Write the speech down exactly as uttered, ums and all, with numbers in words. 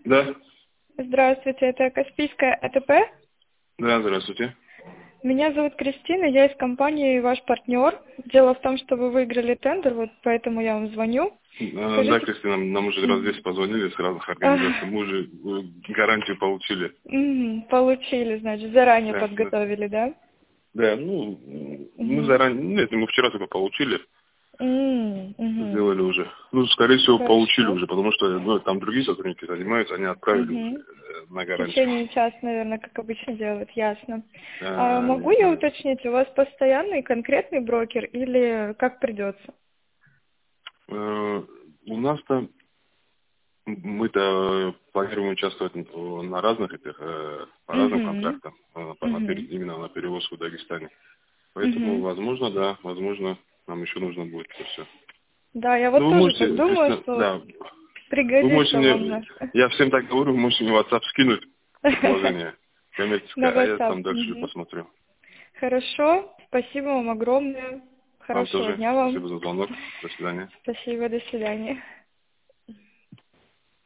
Да. Здравствуйте, это Каспийская АТП. Да, здравствуйте. Меня зовут Кристина, я из компании «Ваш партнер». Дело в том, что вы выиграли тендер, вот поэтому я вам звоню. А, Скажите... Да, Кристина, нам уже раз здесь позвонили с разных организаций. Мы уже э, гарантию получили. Мгм, Получили, значит, заранее Да, да. подготовили, да? Да, ну, мы Мгм. заранее, нет, мы вчера только получили, М, мгм. сделали уже. Ну, скорее всего, получили Хорошо. уже, потому что ну, там другие сотрудники занимаются, они отправили уже Мгм. э, на В гарантию. течение часа, наверное, как обычно делают, ясно. А А, могу не я знаю. уточнить, у вас постоянный конкретный брокер или как придется? Э, У нас-то мы-то планируем участвовать на разных этих, э, по разным Угу. контрактам, э, по- на пере- Угу. именно на перевозку в Дагестане. Поэтому, Угу. возможно, да, возможно, нам еще нужно будет это все. Да, я Ну, вот вы тоже так можете, думаю, Кристина, что да, вы можете пригодится вам мне, наш. я всем так говорю, вы можете мне в WhatsApp скинуть предложение На коммерческое, а я WhatsApp. там дальше Мгм. посмотрю. Хорошо, спасибо вам огромное. Вам Хорошего тоже дня спасибо вам. за звонок. До свидания. Спасибо, до свидания.